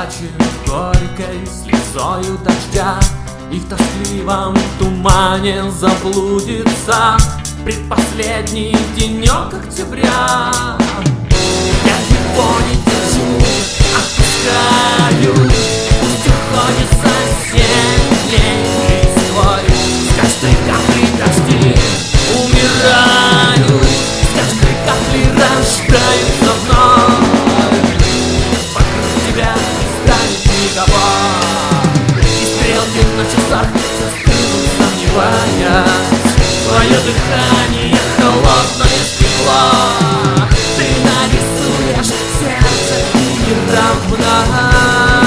плачет горькой слезою дождя, и в тоскливом тумане заблудится предпоследний денек октября. Я его не держу, отпускаю, пусть уходит соседней листвой. С каждой каплей дожди умираю, с каждой каплей рождаются вновь. Вокруг тебя не станет никого, и стрелки на часах застынут, сомневаясь. Твое дыхание холодное стекло, ты нарисуешь сердце и неравность.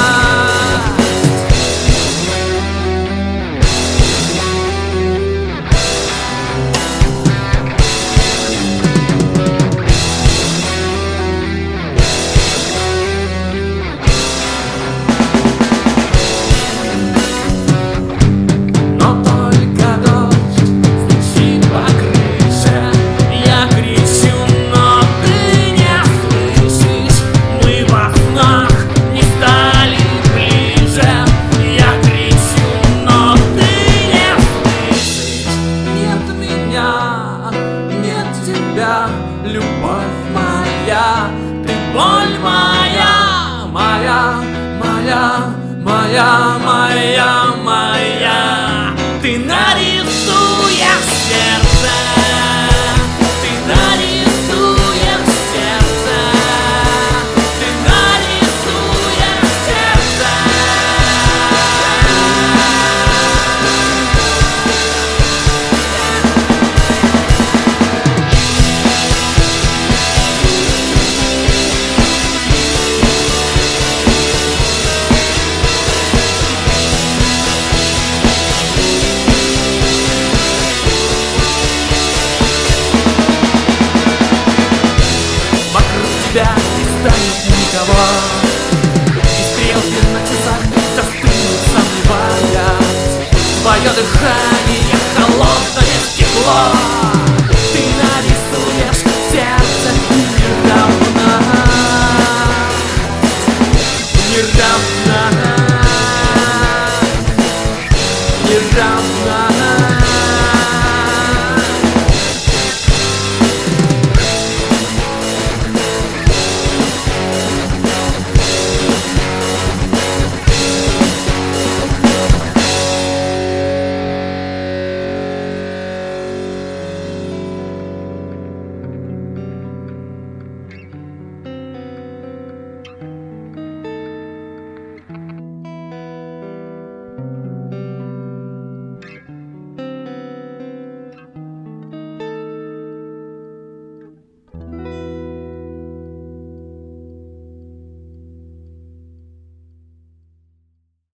Любовь моя, ты боль моя, моя, моя, моя, моя, моя. Ты нарисуешь сердце, ты нарисуешь сердце, ты нарисуешь сердце. Тебя не станет никого, и стрелки на часах застынут, сомневаясь. Твое дыхание холодное стекло,